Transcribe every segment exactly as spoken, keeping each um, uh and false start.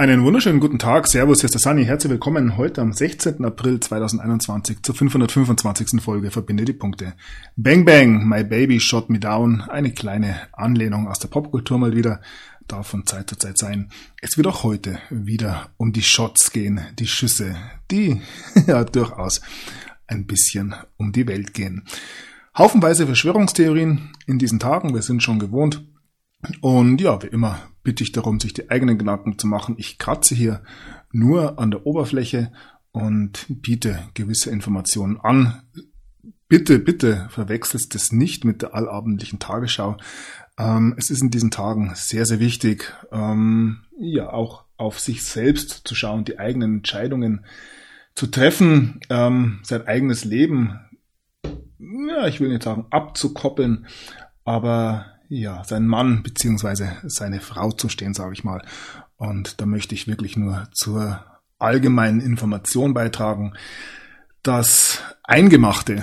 Einen wunderschönen guten Tag. Servus, hier ist der Sunny. Herzlich willkommen heute am sechzehnten April zweitausendeinundzwanzig zur fünfhundertfünfundzwanzigsten Folge Verbinde die Punkte. Bang Bang, My Baby Shot Me Down. Eine kleine Anlehnung aus der Popkultur mal wieder. Darf von Zeit zu Zeit sein. Es wird auch heute wieder um die Shots gehen, die Schüsse, die ja durchaus ein bisschen um die Welt gehen. Haufenweise Verschwörungstheorien in diesen Tagen, wir sind schon gewohnt. Und ja, wie immer bitte ich darum, sich die eigenen Gedanken zu machen. Ich kratze hier nur an der Oberfläche und biete gewisse Informationen an. Bitte, bitte verwechselst es nicht mit der allabendlichen Tagesschau. Ähm, es ist in diesen Tagen sehr, sehr wichtig, ähm, ja auch auf sich selbst zu schauen, die eigenen Entscheidungen zu treffen, ähm, sein eigenes Leben, ja, ich will nicht sagen abzukoppeln, aber ja, sein Mann beziehungsweise seine Frau zu stehen, sage ich mal. Und da möchte ich wirklich nur zur allgemeinen Information beitragen. Das Eingemachte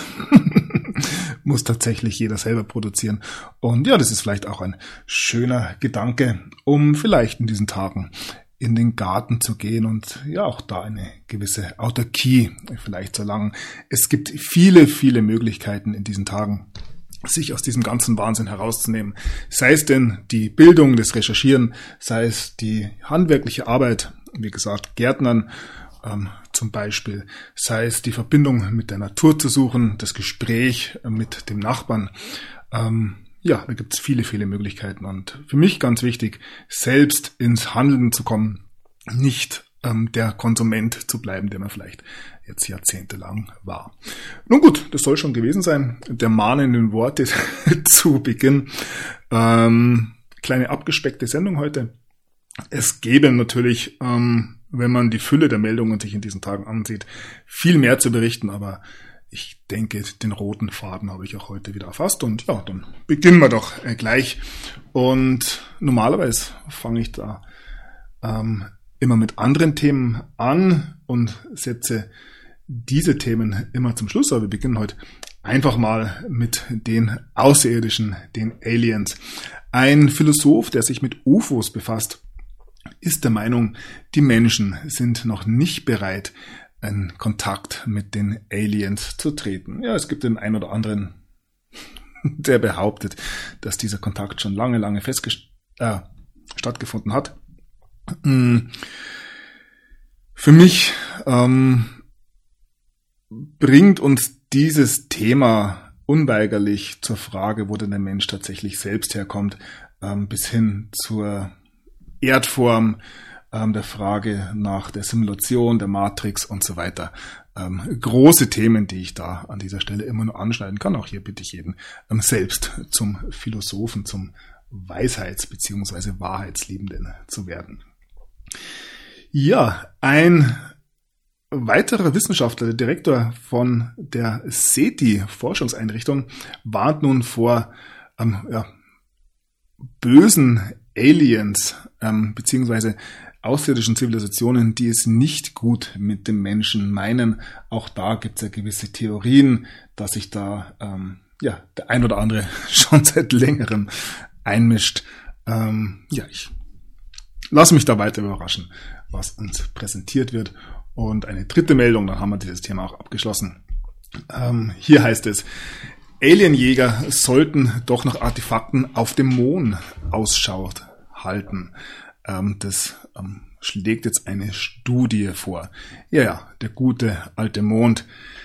muss tatsächlich jeder selber produzieren. Und ja, das ist vielleicht auch ein schöner Gedanke, um vielleicht in diesen Tagen in den Garten zu gehen und ja auch da eine gewisse Autarkie vielleicht zu erlangen. Es gibt viele, viele Möglichkeiten in diesen Tagen, sich aus diesem ganzen Wahnsinn herauszunehmen. Sei es denn die Bildung, das Recherchieren, sei es die handwerkliche Arbeit, wie gesagt, Gärtnern ähm, zum Beispiel, sei es die Verbindung mit der Natur zu suchen, das Gespräch mit dem Nachbarn. Ähm, ja, da gibt es viele, viele Möglichkeiten und für mich ganz wichtig, selbst ins Handeln zu kommen, nicht ähm, der Konsument zu bleiben, der man vielleicht jetzt jahrzehntelang war. Nun gut, das soll schon gewesen sein. Der mahnenden Worte zu Beginn. Ähm, kleine abgespeckte Sendung heute. Es gäbe natürlich, ähm, wenn man die Fülle der Meldungen sich in diesen Tagen ansieht, viel mehr zu berichten, aber ich denke, den roten Faden habe ich auch heute wieder erfasst und ja, dann beginnen wir doch äh, gleich. Und normalerweise fange ich da ähm, immer mit anderen Themen an und setze diese Themen immer zum Schluss, aber wir beginnen heute einfach mal mit den Außerirdischen, den Aliens. Ein Philosoph, der sich mit U F Os befasst, ist der Meinung, die Menschen sind noch nicht bereit, in Kontakt mit den Aliens zu treten. Ja, es gibt den einen oder anderen, der behauptet, dass dieser Kontakt schon lange, lange festgest- äh, stattgefunden hat. Für mich ähm, bringt uns dieses Thema unweigerlich zur Frage, wo denn der Mensch tatsächlich selbst herkommt, ähm, bis hin zur Erdform, ähm, der Frage nach der Simulation, der Matrix und so weiter. Ähm, große Themen, die ich da an dieser Stelle immer nur anschneiden kann. Auch hier bitte ich jeden ähm, selbst zum Philosophen, zum Weisheits- bzw. Wahrheitsliebenden zu werden. Ja, ein weiterer Wissenschaftler, der Direktor von der SETI-Forschungseinrichtung, warnt nun vor ähm, ja, bösen Aliens ähm, beziehungsweise außerirdischen Zivilisationen, die es nicht gut mit dem Menschen meinen. Auch da gibt es ja gewisse Theorien, dass sich da ähm, ja der ein oder andere schon seit längerem einmischt. Ähm, ja, ich lasse mich da weiter überraschen, was uns präsentiert wird. Und eine dritte Meldung, dann haben wir dieses Thema auch abgeschlossen. Ähm, hier heißt es, Alienjäger sollten doch nach Artefakten auf dem Mond Ausschau halten. Ähm, das ähm, schlägt jetzt eine Studie vor. Ja, ja, der gute alte Mond.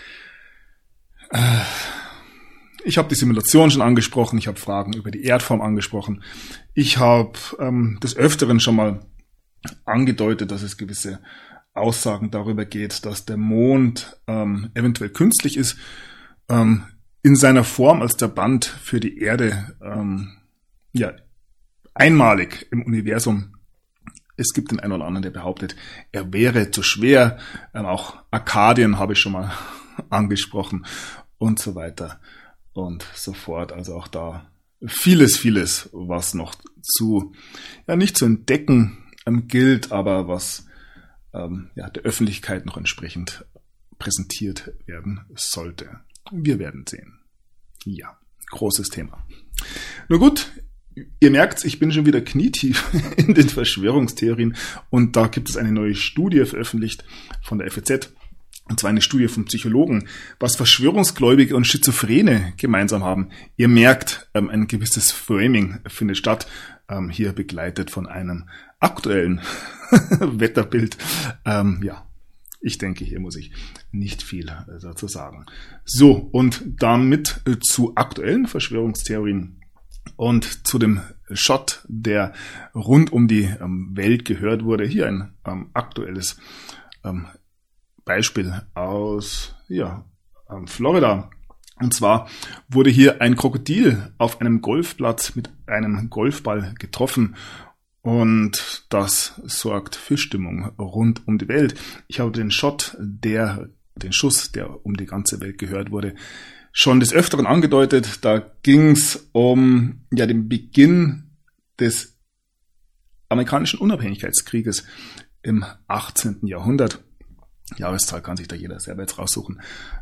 Äh, ich habe die Simulation schon angesprochen, ich habe Fragen über die Erdform angesprochen. Ich habe ähm, des Öfteren schon mal angedeutet, dass es gewisse Aussagen darüber geht, dass der Mond ähm, eventuell künstlich ist, ähm, in seiner Form als der Band für die Erde, ähm, ja, einmalig im Universum. Es gibt den einen oder anderen, der behauptet, er wäre zu schwer. Ähm, auch Arkadien habe ich schon mal angesprochen und so weiter und so fort. Also auch da vieles, vieles, was noch zu, ja, nicht zu entdecken ähm, gilt, aber was ähm, ja, der Öffentlichkeit noch entsprechend präsentiert werden sollte. Wir werden sehen. Ja, großes Thema. Nur gut, ihr merkt, ich bin schon wieder knietief in den Verschwörungstheorien und da gibt es eine neue Studie veröffentlicht von der F A Z, und zwar eine Studie von Psychologen, was Verschwörungsgläubige und Schizophrene gemeinsam haben. Ihr merkt, ähm, ein gewisses Framing findet statt, ähm, hier begleitet von einem aktuellen Wetterbild. Ähm, ja, ich denke, hier muss ich nicht viel dazu sagen. So, und damit äh, zu aktuellen Verschwörungstheorien und zu dem Shot, der rund um die ähm, Welt gehört wurde. Hier ein ähm, aktuelles ähm, Beispiel aus ja, ähm, Florida. Und zwar wurde hier ein Krokodil auf einem Golfplatz mit einem Golfball getroffen. Und das sorgt für Stimmung rund um die Welt. Ich habe den Shot, der, den Schuss, der um die ganze Welt gehört wurde, schon des Öfteren angedeutet. Da ging es um ja den Beginn des amerikanischen Unabhängigkeitskrieges im achtzehnten Jahrhundert. Jahreszahl kann sich da jeder selber jetzt raussuchen.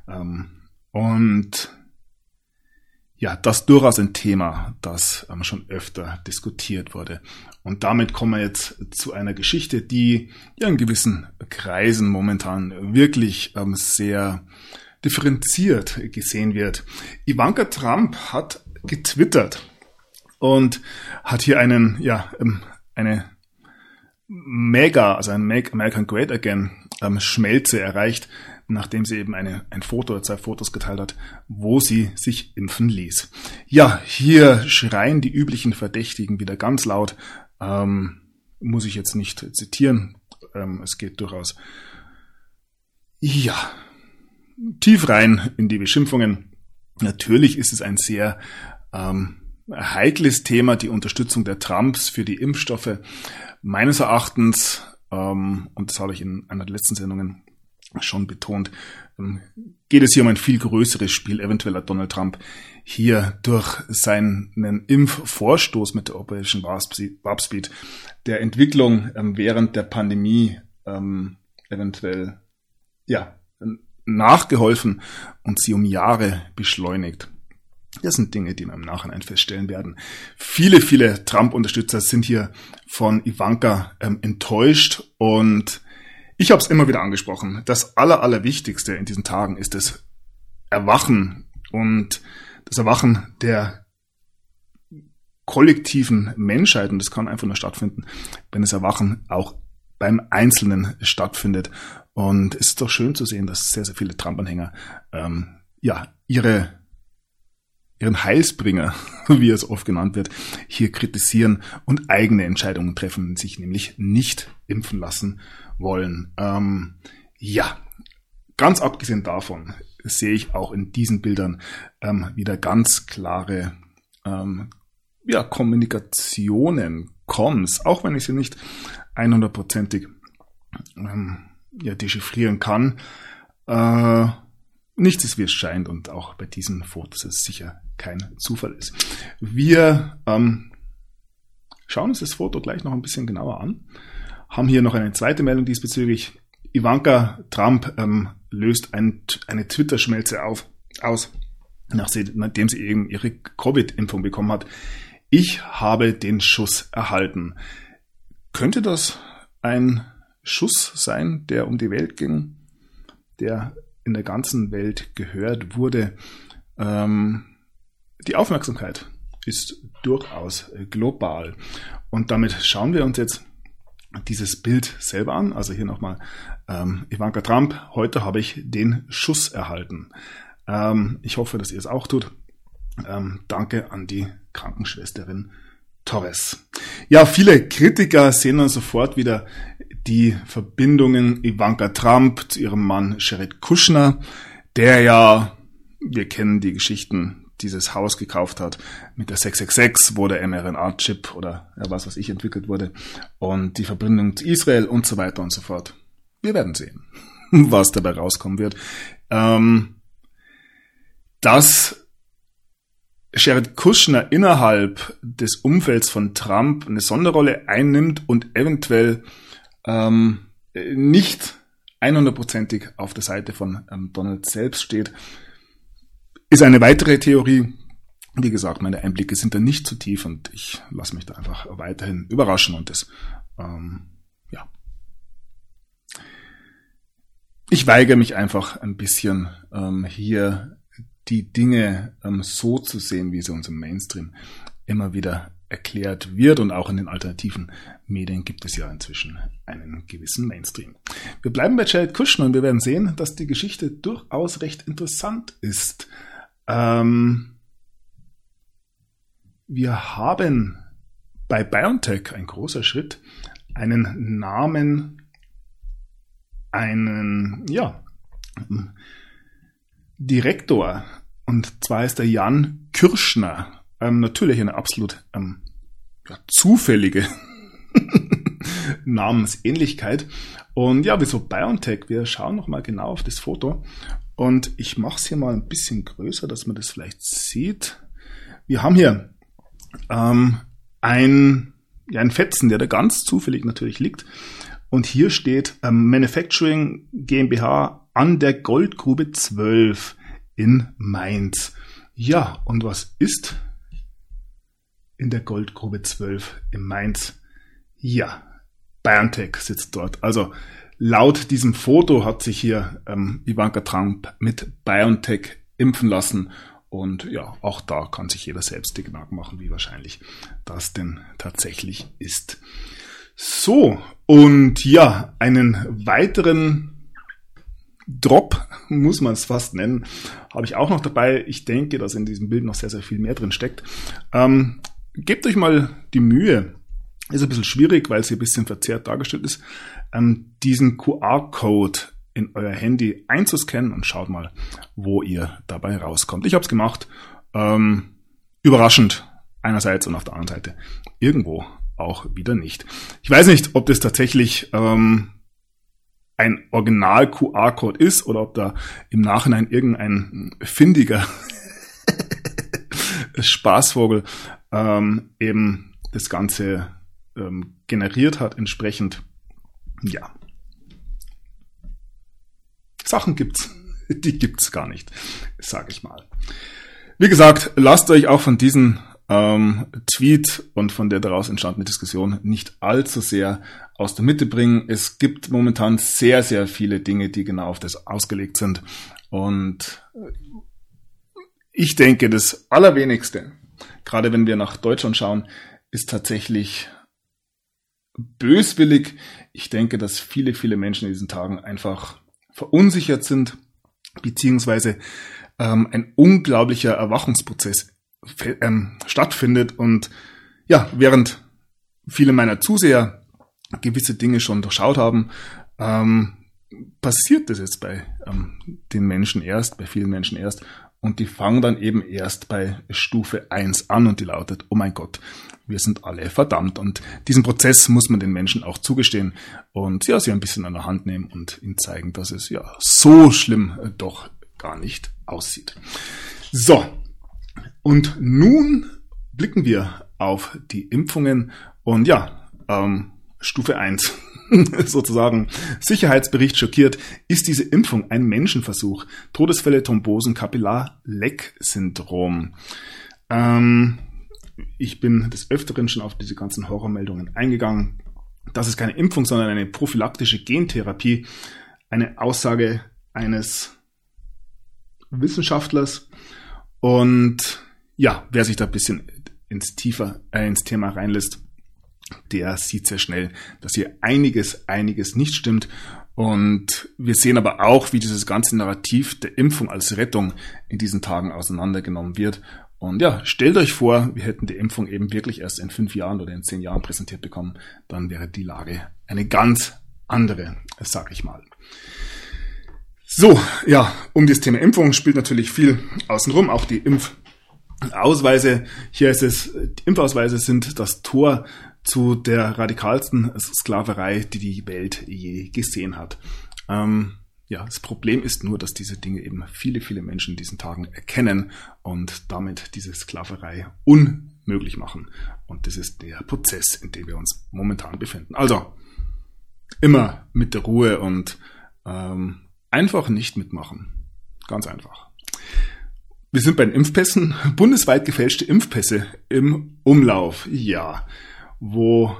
Und ja, das durchaus ein Thema, das ähm, schon öfter diskutiert wurde. Und damit kommen wir jetzt zu einer Geschichte, die ja in gewissen Kreisen momentan wirklich ähm, sehr differenziert gesehen wird. Ivanka Trump hat getwittert und hat hier einen, ja, ähm, eine Mega, also ein Make America Great Again ähm, Schmelze erreicht, nachdem sie eben eine, ein Foto oder zwei Fotos geteilt hat, wo sie sich impfen ließ. Ja, hier schreien die üblichen Verdächtigen wieder ganz laut. Ähm, muss ich jetzt nicht zitieren. Ähm, es geht durchaus, ja, tief rein in die Beschimpfungen. Natürlich ist es ein sehr ähm, heikles Thema, die Unterstützung der Trumps für die Impfstoffe. Meines Erachtens, ähm, und das habe ich in einer der letzten Sendungen schon betont, geht es hier um ein viel größeres Spiel. Eventuell hat Donald Trump hier durch seinen Impfvorstoß mit der Operation Warp Speed der Entwicklung während der Pandemie ähm, eventuell ja nachgeholfen und sie um Jahre beschleunigt. Das sind Dinge, die wir im Nachhinein feststellen werden. Viele, viele Trump-Unterstützer sind hier von Ivanka ähm, enttäuscht und ich habe es immer wieder angesprochen. Das Aller, Allerwichtigste in diesen Tagen ist das Erwachen und das Erwachen der kollektiven Menschheit. Und das kann einfach nur stattfinden, wenn das Erwachen auch beim Einzelnen stattfindet. Und es ist doch schön zu sehen, dass sehr, sehr viele Trump-Anhänger ähm, ja ihre ihren Heilsbringer, wie es oft genannt wird, hier kritisieren und eigene Entscheidungen treffen, sich nämlich nicht impfen lassen wollen. Ähm, ja, ganz abgesehen davon sehe ich auch in diesen Bildern ähm, wieder ganz klare ähm, ja, Kommunikationen, Comms, auch wenn ich sie nicht hundertprozentig ähm, ja, dechiffrieren kann. Äh, nichts ist, wie es scheint, und auch bei diesen Fotos ist es sicher kein Zufall ist. Wir ähm, schauen uns das Foto gleich noch ein bisschen genauer an. Haben hier noch eine zweite Meldung diesbezüglich. Ivanka Trump ähm, löst ein, eine Twitter-Schmelze auf, aus, nachdem sie eben ihre Covid-Impfung bekommen hat. Ich habe den Schuss erhalten. Könnte das ein Schuss sein, der um die Welt ging, der in der ganzen Welt gehört wurde? Ähm, die Aufmerksamkeit ist durchaus global. Und damit schauen wir uns jetzt dieses Bild selber an. Also hier nochmal ähm, Ivanka Trump. Heute habe ich den Schuss erhalten. Ähm, ich hoffe, dass ihr es auch tut. Ähm, danke an die Krankenschwesterin Torres. Ja, viele Kritiker sehen dann sofort wieder die Verbindungen Ivanka Trump zu ihrem Mann Jared Kushner, der ja, wir kennen die Geschichten, dieses Haus gekauft hat mit der sechs sechs sechs, wo der mRNA-Chip oder ja, was weiß ich entwickelt wurde, und die Verbindung zu Israel und so weiter und so fort. Wir werden sehen, was dabei rauskommen wird. Ähm, dass Jared Kushner innerhalb des Umfelds von Trump eine Sonderrolle einnimmt und eventuell ähm, nicht hundertprozentig auf der Seite von ähm, Donald selbst steht, ist eine weitere Theorie. Wie gesagt, meine Einblicke sind da nicht zu tief und ich lasse mich da einfach weiterhin überraschen und das, ähm, ja. Ich weigere mich einfach ein bisschen, ähm, hier die Dinge ähm, so zu sehen, wie sie uns im Mainstream immer wieder erklärt wird, und auch in den alternativen Medien gibt es ja inzwischen einen gewissen Mainstream. Wir bleiben bei Jared Kushner und wir werden sehen, dass die Geschichte durchaus recht interessant ist. Ähm, wir haben bei BioNTech, ein großer Schritt, einen Namen, einen, ja, Direktor, und zwar ist der Jan Kirschner. Ähm, natürlich eine absolut ähm, ja, zufällige Namensähnlichkeit. Und ja, wieso BioNTech? Wir schauen nochmal genau auf das Foto. Und ich mache es hier mal ein bisschen größer, dass man das vielleicht sieht. Wir haben hier ähm, ein, ja, ein Fetzen, der da ganz zufällig natürlich liegt. Und hier steht ähm, Manufacturing GmbH an der Goldgrube zwölf in Mainz. Ja, und was ist in der Goldgrube zwölf in Mainz? Ja, BioNTech sitzt dort. Also laut diesem Foto hat sich hier ähm, Ivanka Trump mit BioNTech impfen lassen. Und ja, auch da kann sich jeder selbst die Gedanken machen, wie wahrscheinlich das denn tatsächlich ist. So, und ja, einen weiteren Drop, muss man es fast nennen, habe ich auch noch dabei. Ich denke, dass in diesem Bild noch sehr, sehr viel mehr drin steckt. Ähm, gebt euch mal die Mühe, ist ein bisschen schwierig, weil es hier ein bisschen verzerrt dargestellt ist, ähm, diesen Q R-Code in euer Handy einzuscannen und schaut mal, wo ihr dabei rauskommt. Ich habe es gemacht, ähm, überraschend einerseits und auf der anderen Seite irgendwo auch wieder nicht. Ich weiß nicht, ob das tatsächlich ähm, ein Original-Q R-Code ist oder ob da im Nachhinein irgendein findiger Spaßvogel ähm, eben das Ganze ähm, generiert hat. Entsprechend, ja, Sachen gibt's, die gibt's gar nicht, sage ich mal. Wie gesagt, lasst euch auch von diesen ähm, Tweet und von der daraus entstandenen Diskussion nicht allzu sehr aus der Mitte bringen. Es gibt momentan sehr, sehr viele Dinge, die genau auf das ausgelegt sind. Und ich denke, das Allerwenigste, gerade wenn wir nach Deutschland schauen, ist tatsächlich böswillig. Ich denke, dass viele, viele Menschen in diesen Tagen einfach verunsichert sind, beziehungsweise ähm, ein unglaublicher Erwachungsprozess ähm, stattfindet. Und ja, während viele meiner Zuseher gewisse Dinge schon durchschaut haben, ähm, passiert das jetzt bei ähm, den Menschen erst, bei vielen Menschen erst. Und die fangen dann eben erst bei Stufe eins an und die lautet, oh mein Gott, wir sind alle verdammt. Und diesen Prozess muss man den Menschen auch zugestehen und ja, sie ein bisschen an der Hand nehmen und ihnen zeigen, dass es ja so schlimm äh, doch gar nicht aussieht. So, und nun blicken wir auf die Impfungen und ja, ähm, Stufe eins. Sozusagen Sicherheitsbericht schockiert. Ist diese Impfung ein Menschenversuch? Todesfälle, Thrombosen, Kapillar-Leck-Syndrom. Ähm, ich bin des Öfteren schon auf diese ganzen Horrormeldungen eingegangen. Das ist keine Impfung, sondern eine prophylaktische Gentherapie. Eine Aussage eines Wissenschaftlers. Und ja, wer sich da ein bisschen ins tiefer, äh, ins Thema reinlässt, der sieht sehr schnell, dass hier einiges, einiges nicht stimmt. Und wir sehen aber auch, wie dieses ganze Narrativ der Impfung als Rettung in diesen Tagen auseinandergenommen wird. Und ja, stellt euch vor, wir hätten die Impfung eben wirklich erst in fünf Jahren oder in zehn Jahren präsentiert bekommen, dann wäre die Lage eine ganz andere, sag ich mal. So, ja, um das Thema Impfung spielt natürlich viel außenrum, auch die Impfausweise. Hier ist es, die Impfausweise sind das Tor zu der radikalsten Sklaverei, die die Welt je gesehen hat. Ähm, ja, das Problem ist nur, dass diese Dinge eben viele, viele Menschen in diesen Tagen erkennen und damit diese Sklaverei unmöglich machen. Und das ist der Prozess, in dem wir uns momentan befinden. Also, immer mit der Ruhe und ähm, einfach nicht mitmachen. Ganz einfach. wir sind bei den Impfpässen. Bundesweit gefälschte Impfpässe im Umlauf. Ja, wo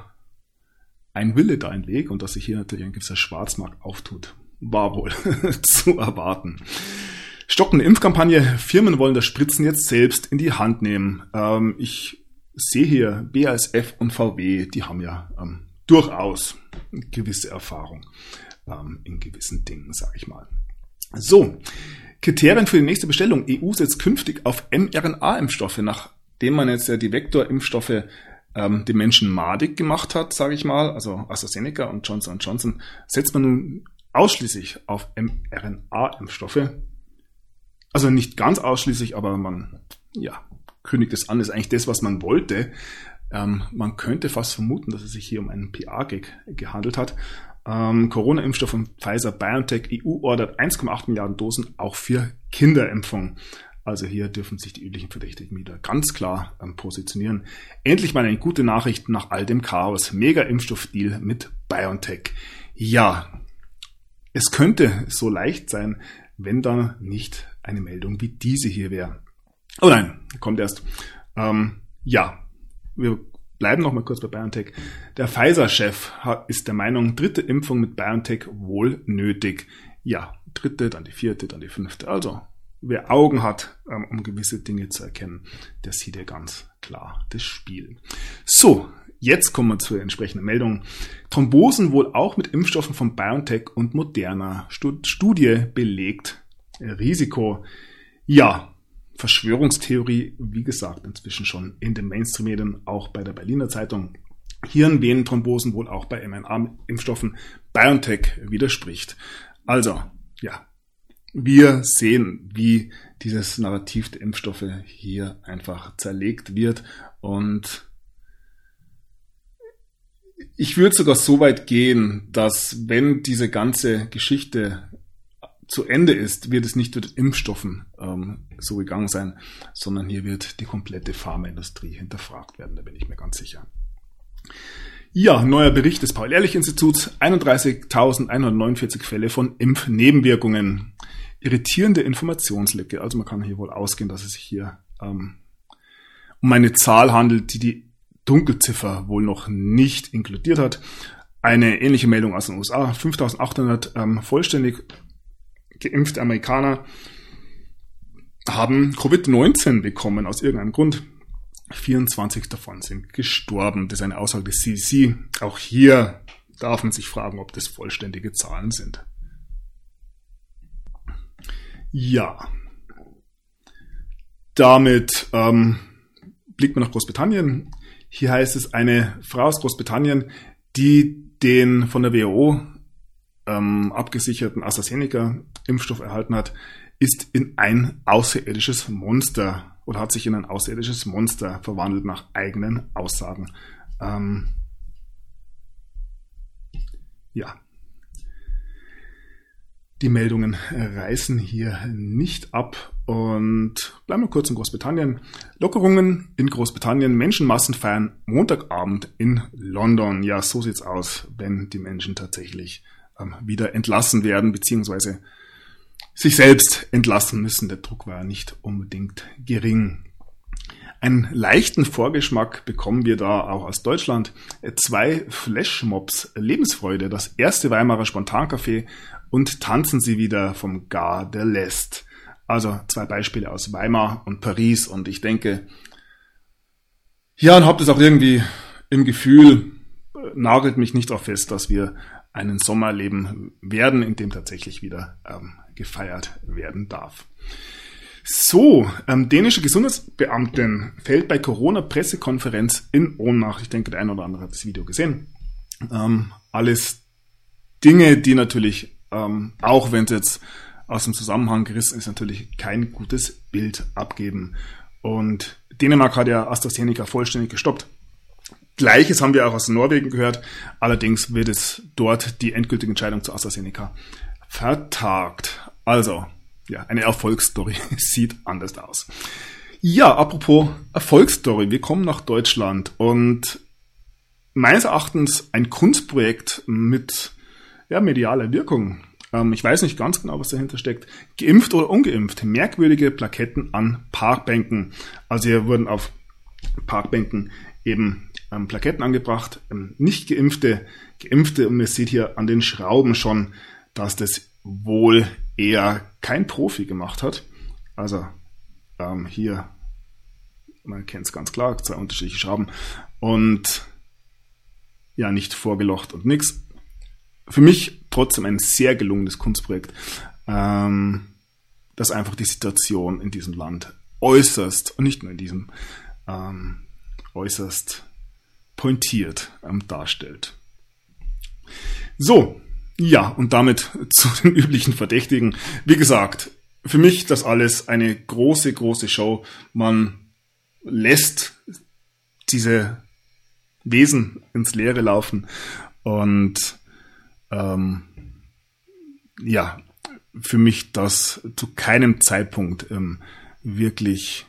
ein Wille da ein Weg und dass sich hier natürlich ein gewisser Schwarzmarkt auftut, war wohl zu erwarten. Stockende Impfkampagne. Firmen wollen das Spritzen jetzt selbst in die Hand nehmen. Ähm, ich sehe hier B A S F und V W, die haben ja ähm, durchaus eine gewisse Erfahrung ähm, in gewissen Dingen, sage ich mal. So, Kriterien für die nächste Bestellung. E U setzt künftig auf mRNA-Impfstoffe, nachdem man jetzt ja die Vektorimpfstoffe ähm, den Menschen madig gemacht hat, sage ich mal, also AstraZeneca und Johnson und Johnson, setzt man nun ausschließlich auf mRNA-Impfstoffe. Also nicht ganz ausschließlich, aber man ja, kündigt es an, ist eigentlich das, was man wollte. Ähm, man könnte fast vermuten, dass es sich hier um einen P R-Gag gehandelt hat. Ähm, Corona-Impfstoff von Pfizer-BioNTech, E U ordert eins Komma acht Milliarden Dosen auch für Kinderimpfung. Also hier dürfen sich die üblichen Verdächtigen wieder ganz klar ähm, positionieren. Endlich mal eine gute Nachricht nach all dem Chaos. Mega-Impfstoff-Deal mit BioNTech. Ja, es könnte so leicht sein, wenn da nicht eine Meldung wie diese hier wäre. Oh nein, kommt erst. Ähm, ja, wir bleiben noch mal kurz bei BioNTech. Der Pfizer-Chef ist der Meinung, dritte Impfung mit BioNTech wohl nötig. Ja, dritte, dann die vierte, dann die fünfte. Also, wer Augen hat, ähm, um gewisse Dinge zu erkennen, der sieht ja ganz klar das Spiel. So, jetzt kommen wir zur entsprechenden Meldung. Thrombosen wohl auch mit Impfstoffen von BioNTech und Moderna. Studie belegt Risiko. Ja, Verschwörungstheorie, wie gesagt, inzwischen schon in den Mainstream-Medien, auch bei der Berliner Zeitung. Hirnvenenthrombosen wohl auch bei mRNA-Impfstoffen. BioNTech widerspricht. Also, ja, wir sehen, wie dieses Narrativ der Impfstoffe hier einfach zerlegt wird und ich würde sogar so weit gehen, dass wenn diese ganze Geschichte zu Ende ist, wird es nicht mit Impfstoffen ähm, so gegangen sein, sondern hier wird die komplette Pharmaindustrie hinterfragt werden, da bin ich mir ganz sicher. Ja, neuer Bericht des Paul-Ehrlich-Instituts, einunddreißigtausendeinhundertneunundvierzig Fälle von Impfnebenwirkungen. Irritierende Informationslücke, also man kann hier wohl ausgehen, dass es sich hier ähm, um eine Zahl handelt, die die Dunkelziffer wohl noch nicht inkludiert hat. Eine ähnliche Meldung aus den U S A, fünftausendachthundert ähm, vollständig geimpfte Amerikaner haben Covid neunzehn bekommen, aus irgendeinem Grund. vierundzwanzig davon sind gestorben. Das ist eine Aussage des C D C. Auch hier darf man sich fragen, ob das vollständige Zahlen sind. Ja, damit ähm, blickt man nach Großbritannien. Hier heißt es, eine Frau aus Großbritannien, die den von der W H O ähm, abgesicherten AstraZeneca-Impfstoff erhalten hat, ist in ein außerirdisches Monster oder hat sich in ein außerirdisches Monster verwandelt nach eigenen Aussagen. Ähm, ja. Die Meldungen reißen hier nicht ab und bleiben wir kurz in Großbritannien. Lockerungen in Großbritannien, Menschenmassen feiern Montagabend in London. Ja, so sieht's aus, wenn die Menschen tatsächlich ähm, wieder entlassen werden, beziehungsweise sich selbst entlassen müssen. Der Druck war ja nicht unbedingt gering. Einen leichten Vorgeschmack bekommen wir da auch aus Deutschland. Zwei Flashmobs Lebensfreude, das erste Weimarer Spontancafé und Tanzen Sie wieder vom Gare de l'Est. Also zwei Beispiele aus Weimar und Paris und ich denke, ja, und habt es auch irgendwie im Gefühl, nagelt mich nicht darauf fest, dass wir einen Sommer erleben werden, in dem tatsächlich wieder ähm, gefeiert werden darf. So, ähm, dänische Gesundheitsbeamtin fällt bei Corona-Pressekonferenz in Ohnmacht. Ich denke, der eine oder andere hat das Video gesehen. Ähm, alles Dinge, die natürlich, ähm, auch wenn es jetzt aus dem Zusammenhang gerissen ist, natürlich kein gutes Bild abgeben. Und Dänemark hat ja AstraZeneca vollständig gestoppt. Gleiches haben wir auch aus Norwegen gehört. Allerdings wird es dort die endgültige Entscheidung zu AstraZeneca vertagt. Also, ja, eine Erfolgsstory sieht anders aus. Ja, apropos Erfolgsstory. Wir kommen nach Deutschland und meines Erachtens ein Kunstprojekt mit ja, medialer Wirkung. ähm, ich weiß nicht ganz genau, was dahinter steckt, geimpft oder ungeimpft, merkwürdige Plaketten an Parkbänken. Also hier wurden auf Parkbänken eben ähm, Plaketten angebracht, ähm, nicht geimpfte, geimpfte, und man sieht hier an den Schrauben schon, dass das wohl eher kein Profi gemacht hat. Also ähm, hier, man kennt es ganz klar, zwei unterschiedliche Schrauben und ja, nicht vorgelocht und nix. Für mich trotzdem ein sehr gelungenes Kunstprojekt, ähm, das einfach die Situation in diesem Land äußerst, und nicht nur in diesem, ähm, äußerst pointiert ähm, darstellt. So, ja, und damit zu den üblichen Verdächtigen. Wie gesagt, für mich das alles eine große, große Show. Man lässt diese Wesen ins Leere laufen und ähm, ja, für mich das zu keinem Zeitpunkt ähm, wirklich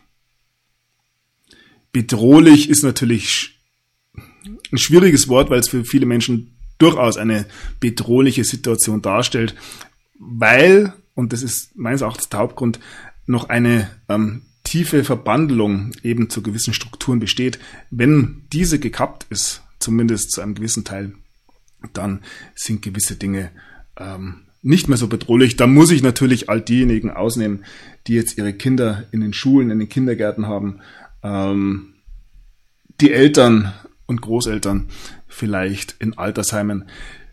bedrohlich ist natürlich ein schwieriges Wort, weil es für viele Menschen durchaus eine bedrohliche Situation darstellt, weil, und das ist meines Erachtens der Hauptgrund, noch eine ähm, tiefe Verbandelung eben zu gewissen Strukturen besteht. Wenn diese gekappt ist, zumindest zu einem gewissen Teil, dann sind gewisse Dinge ähm, nicht mehr so bedrohlich. Da muss ich natürlich all diejenigen ausnehmen, die jetzt ihre Kinder in den Schulen, in den Kindergärten haben, ähm, die Eltern und Großeltern vielleicht in Altersheimen.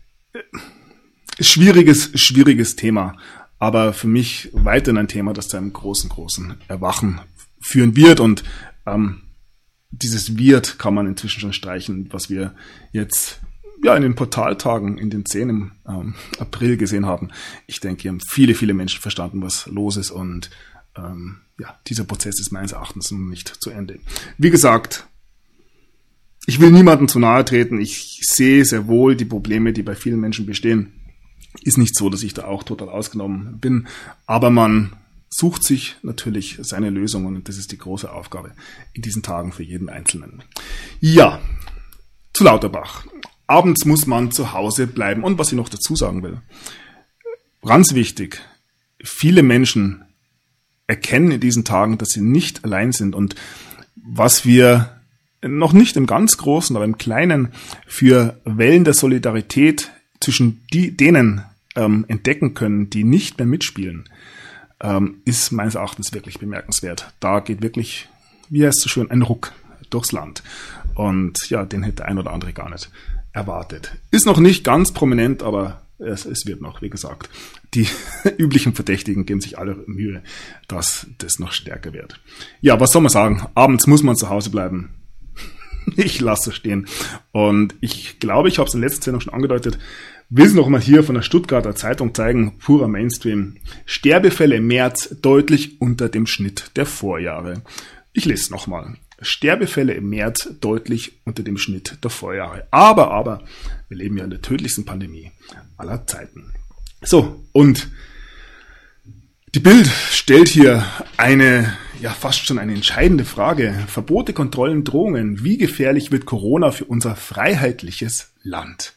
Schwieriges, schwieriges Thema, aber für mich weiterhin ein Thema, das zu einem großen, großen Erwachen führen wird. Und ähm, dieses wird kann man inzwischen schon streichen, was wir jetzt ja in den Portaltagen, in den zehn im ähm, April gesehen haben. Ich denke, hier haben viele, viele Menschen verstanden, was los ist, und ähm, ja, dieser Prozess ist meines Erachtens noch nicht zu Ende. Wie gesagt, ich will niemandem zu nahe treten. Ich sehe sehr wohl die Probleme, die bei vielen Menschen bestehen. Ist nicht so, dass ich da auch total ausgenommen bin, aber man sucht sich natürlich seine Lösungen, und das ist die große Aufgabe in diesen Tagen für jeden Einzelnen. Ja, zu Lauterbach. Abends muss man zu Hause bleiben. Und was ich noch dazu sagen will, ganz wichtig, viele Menschen erkennen in diesen Tagen, dass sie nicht allein sind, und was wir noch nicht im ganz Großen, aber im Kleinen für Wellen der Solidarität zwischen die, denen ähm, entdecken können, die nicht mehr mitspielen, ähm, ist meines Erachtens wirklich bemerkenswert. Da geht wirklich, wie heißt es so schön, ein Ruck durchs Land. Und ja, den hätte ein oder andere gar nicht erwartet. Ist noch nicht ganz prominent, aber es, es wird noch, wie gesagt. Die üblichen Verdächtigen geben sich alle Mühe, dass das noch stärker wird. Ja, was soll man sagen? Abends muss man zu Hause bleiben. Ich lasse es stehen. Und ich glaube, ich habe es in der letzten Sendung schon angedeutet, will es noch mal hier von der Stuttgarter Zeitung zeigen, purer Mainstream. Sterbefälle im März deutlich unter dem Schnitt der Vorjahre. Ich lese es nochmal. Sterbefälle im März deutlich unter dem Schnitt der Vorjahre. Aber, aber, wir leben ja in der tödlichsten Pandemie aller Zeiten. So, und die Bild stellt hier eine, ja fast schon eine entscheidende Frage. Verbote, Kontrollen, Drohungen. Wie gefährlich wird Corona für unser freiheitliches Land?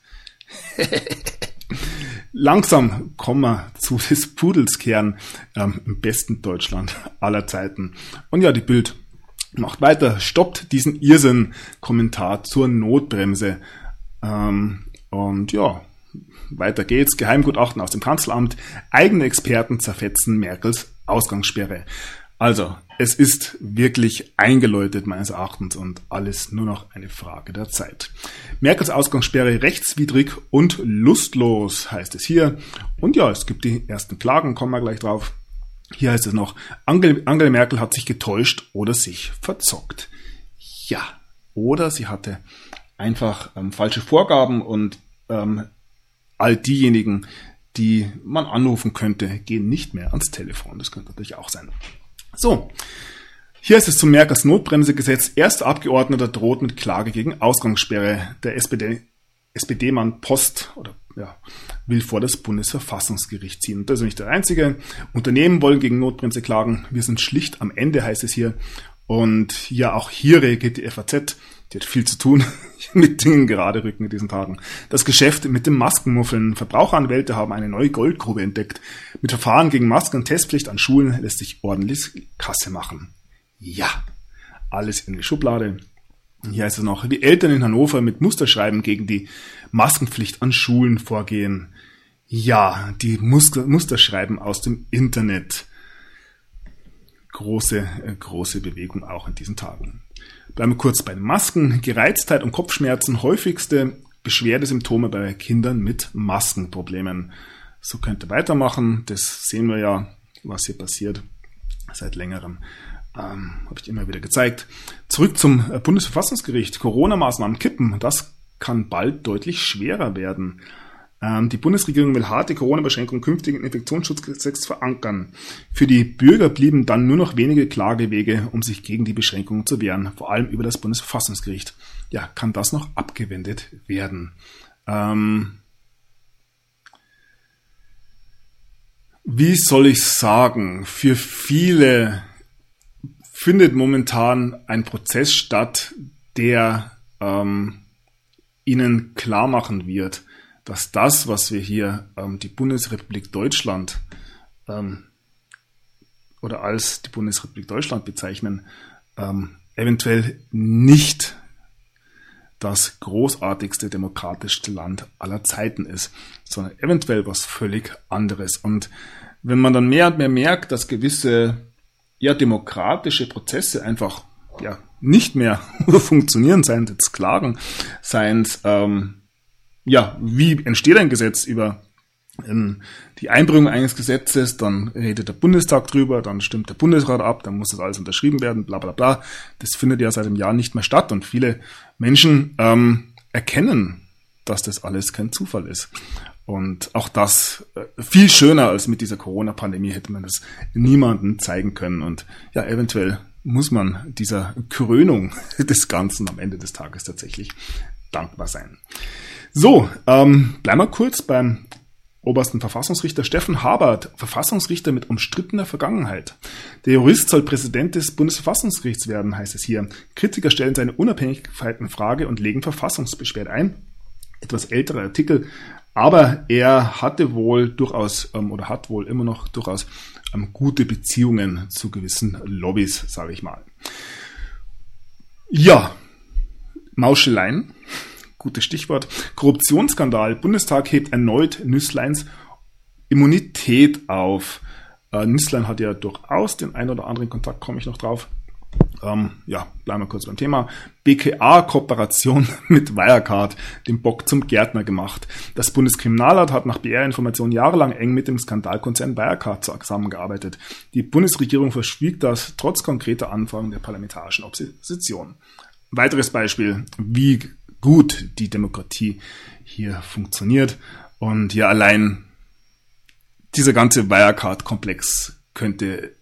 Langsam kommen wir zu des Pudels Kern ähm, im besten Deutschland aller Zeiten. Und ja, die Bild macht weiter, stoppt diesen Irrsinn-Kommentar zur Notbremse. Ähm, und ja, weiter geht's. Geheimgutachten aus dem Kanzleramt. Eigene Experten zerfetzen Merkels Ausgangssperre. Also, es ist wirklich eingeläutet meines Erachtens und alles nur noch eine Frage der Zeit. Merkels Ausgangssperre rechtswidrig und lustlos, heißt es hier. Und ja, es gibt die ersten Klagen, kommen wir gleich drauf. Hier heißt es noch, Angel, Angela Merkel hat sich getäuscht oder sich verzockt. Ja, oder sie hatte einfach ähm, falsche Vorgaben, und ähm, all diejenigen, die man anrufen könnte, gehen nicht mehr ans Telefon. Das könnte natürlich auch sein. So, hier ist es zum Merkels Notbremsegesetz. Erster Abgeordneter droht mit Klage gegen Ausgangssperre. Der S P D, S P D-Mann Post oder ja, will vor das Bundesverfassungsgericht ziehen. Und das ist nicht der einzige. Unternehmen wollen gegen Notbremse klagen. Wir sind schlicht am Ende, heißt es hier. Und ja, auch hier reagiert die F A Z. die hat viel zu tun mit Dingen gerade rücken in diesen Tagen. Das Geschäft mit dem Maskenmuffeln. Verbraucheranwälte haben eine neue Goldgrube entdeckt. Mit Verfahren gegen Masken- und Testpflicht an Schulen lässt sich ordentlich Kasse machen. Ja, alles in die Schublade. Hier heißt es noch, wie Eltern in Hannover mit Musterschreiben gegen die Maskenpflicht an Schulen vorgehen. Ja, die Muster, Musterschreiben aus dem Internet. Große, äh, große Bewegung auch in diesen Tagen. Bleiben wir kurz bei den Masken. Gereiztheit und Kopfschmerzen, häufigste Beschwerdesymptome bei Kindern mit Maskenproblemen. So könnt ihr weitermachen. Das sehen wir ja, was hier passiert seit längerem. Ähm, habe ich immer wieder gezeigt. Zurück zum Bundesverfassungsgericht. Corona-Maßnahmen kippen. Das kann bald deutlich schwerer werden. Ähm, die Bundesregierung will harte Corona-Beschränkungen künftig im Infektionsschutzgesetz verankern. Für die Bürger blieben dann nur noch wenige Klagewege, um sich gegen die Beschränkungen zu wehren. Vor allem über das Bundesverfassungsgericht. Ja, kann das noch abgewendet werden? Ähm, wie soll ich sagen? Für viele findet momentan ein Prozess statt, der ähm, ihnen klar machen wird, dass das, was wir hier ähm, die Bundesrepublik Deutschland ähm, oder als die Bundesrepublik Deutschland bezeichnen, ähm, eventuell nicht das großartigste, demokratischste Land aller Zeiten ist, sondern eventuell was völlig anderes. Und wenn man dann mehr und mehr merkt, dass gewisse ja, demokratische Prozesse einfach ja nicht mehr funktionieren, seien es jetzt Klagen, seien es ähm, ja, wie entsteht ein Gesetz über ähm, die Einbringung eines Gesetzes, dann redet der Bundestag drüber, dann stimmt der Bundesrat ab, dann muss das alles unterschrieben werden, bla bla bla. Das findet ja seit einem Jahr nicht mehr statt und viele Menschen ähm, erkennen, dass das alles kein Zufall ist. Und auch das äh, viel schöner als mit dieser Corona-Pandemie hätte man das niemandem zeigen können. Und ja, eventuell muss man dieser Krönung des Ganzen am Ende des Tages tatsächlich dankbar sein. So, ähm, bleiben wir kurz beim obersten Verfassungsrichter Steffen Habert, Verfassungsrichter mit umstrittener Vergangenheit. Der Jurist soll Präsident des Bundesverfassungsgerichts werden, heißt es hier. Kritiker stellen seine Unabhängigkeit in Frage und legen Verfassungsbeschwerde ein. Etwas älterer Artikel, aber er hatte wohl durchaus ähm, oder hat wohl immer noch durchaus ähm, gute Beziehungen zu gewissen Lobbys, sage ich mal. Ja, Mauscheleien. Gutes Stichwort. Korruptionsskandal. Bundestag hebt erneut Nüßleins Immunität auf. Äh, Nüßlein hat ja durchaus den einen oder anderen Kontakt, komme ich noch drauf. Ähm, ja, bleiben wir kurz beim Thema. B K A-Kooperation mit Wirecard, den Bock zum Gärtner gemacht. Das Bundeskriminalamt hat nach B R-Informationen jahrelang eng mit dem Skandalkonzern Wirecard zusammengearbeitet. Die Bundesregierung verschwieg das trotz konkreter Anfragen der parlamentarischen Opposition. Weiteres Beispiel, wie gut die Demokratie hier funktioniert. Und ja, allein dieser ganze Wirecard-Komplex könnte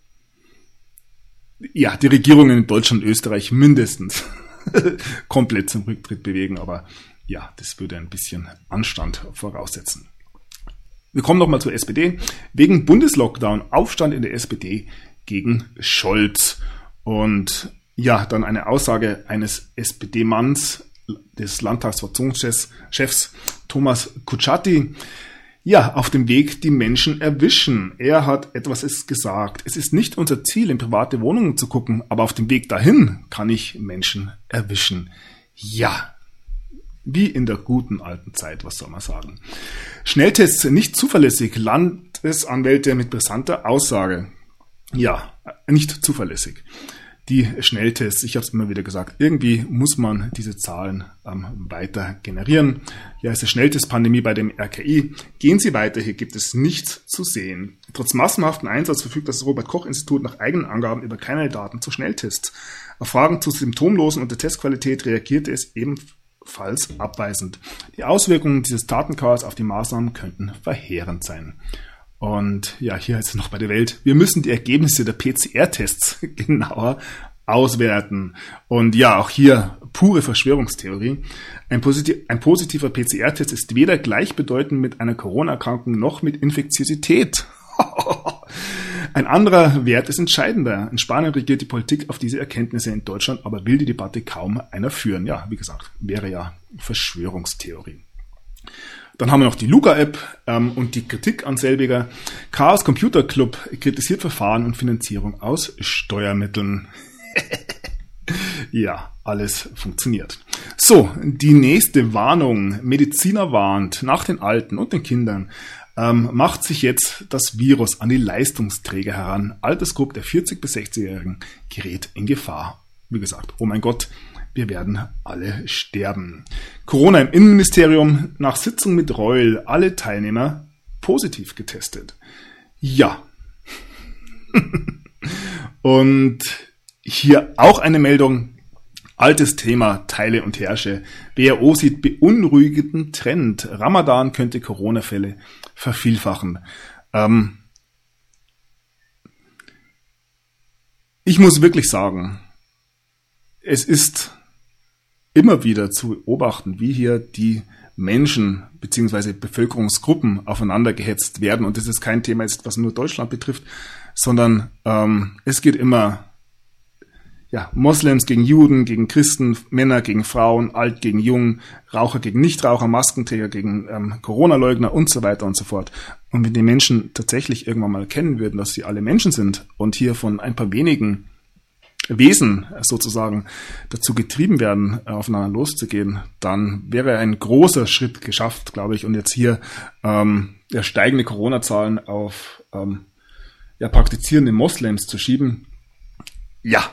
ja die Regierungen in Deutschland und Österreich mindestens komplett zum Rücktritt bewegen. Aber ja, das würde ein bisschen Anstand voraussetzen. Wir kommen nochmal zur S P D. Wegen Bundeslockdown Aufstand in der S P D gegen Scholz. Und ja, dann eine Aussage eines S P D-Manns, des Landtagsfraktionschefs Thomas Kutschaty, ja, auf dem Weg die Menschen erwischen. Er hat etwas gesagt. Es ist nicht unser Ziel, in private Wohnungen zu gucken, aber auf dem Weg dahin kann ich Menschen erwischen. Ja, wie in der guten alten Zeit, was soll man sagen. Schnelltests nicht zuverlässig. Landesanwälte mit brisanter Aussage. Ja, nicht zuverlässig. Die Schnelltests, ich habe es immer wieder gesagt, irgendwie muss man diese Zahlen ähm, weiter generieren. Hier ist die Schnelltestpandemie bei dem R K I. Gehen Sie weiter, hier gibt es nichts zu sehen. Trotz massenhaften Einsatz verfügt das Robert-Koch-Institut nach eigenen Angaben über keinerlei Daten zu Schnelltests. Auf Fragen zu Symptomlosen und der Testqualität reagierte es ebenfalls abweisend. Die Auswirkungen dieses Datenchaos auf die Maßnahmen könnten verheerend sein. Und ja, hier heißt es noch bei der Welt, wir müssen die Ergebnisse der P C R-Tests genauer auswerten. Und ja, auch hier pure Verschwörungstheorie. Ein, positiv, ein positiver P C R-Test ist weder gleichbedeutend mit einer Corona-Erkrankung noch mit Infektiosität. Ein anderer Wert ist entscheidender. In Spanien regiert die Politik auf diese Erkenntnisse, in Deutschland aber will die Debatte kaum einer führen. Ja, wie gesagt, wäre ja Verschwörungstheorie. Dann haben wir noch die Luca-App ähm, und die Kritik an selbiger. Chaos Computer Club kritisiert Verfahren und Finanzierung aus Steuermitteln. Ja, alles funktioniert. So, die nächste Warnung. Mediziner warnt, nach den Alten und den Kindern ähm, macht sich jetzt das Virus an die Leistungsträger heran. Altersgruppe der vierzig- bis sechzigjährigen gerät in Gefahr. Wie gesagt, oh mein Gott, wir werden alle sterben. Corona im Innenministerium, nach Sitzung mit Reul, alle Teilnehmer positiv getestet. Ja. Und hier auch eine Meldung. Altes Thema, Teile und Herrsche. W H O sieht beunruhigenden Trend. Ramadan könnte Corona-Fälle vervielfachen. Ähm ich muss wirklich sagen, es ist immer wieder zu beobachten, wie hier die Menschen bzw. Bevölkerungsgruppen aufeinander gehetzt werden. Und das ist kein Thema, was nur Deutschland betrifft, sondern ähm, es geht immer ja, Moslems gegen Juden, gegen Christen, Männer gegen Frauen, alt gegen jung, Raucher gegen Nichtraucher, Maskenträger gegen ähm, Corona-Leugner und so weiter und so fort. Und wenn die Menschen tatsächlich irgendwann mal erkennen würden, dass sie alle Menschen sind und hier von ein paar wenigen Wesen sozusagen dazu getrieben werden, aufeinander loszugehen, dann wäre ein großer Schritt geschafft, glaube ich. Und jetzt hier ähm, ja, steigende Corona-Zahlen auf ähm, ja, praktizierende Moslems zu schieben, ja,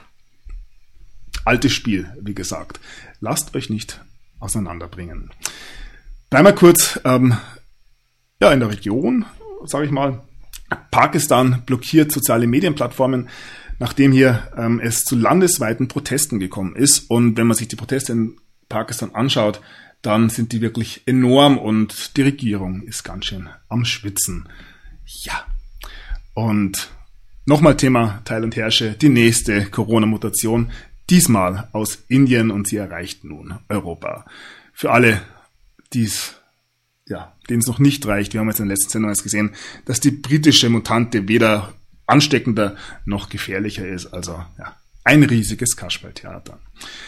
altes Spiel, wie gesagt. Lasst euch nicht auseinanderbringen. Bleiben wir kurz ähm, ja, in der Region, sage ich mal. Pakistan blockiert soziale Medienplattformen, nachdem hier ähm, es zu landesweiten Protesten gekommen ist. Und wenn man sich die Proteste in Pakistan anschaut, dann sind die wirklich enorm und die Regierung ist ganz schön am Schwitzen. Ja. Und nochmal Thema Teil und Herrsche, die nächste Corona-Mutation, diesmal aus Indien, und sie erreicht nun Europa. Für alle, die's, ja, denen es noch nicht reicht, wir haben jetzt in der letzten Sendung jetzt gesehen, dass die britische Mutante weder ansteckender noch gefährlicher ist. Also ja, ein riesiges Kasperltheater.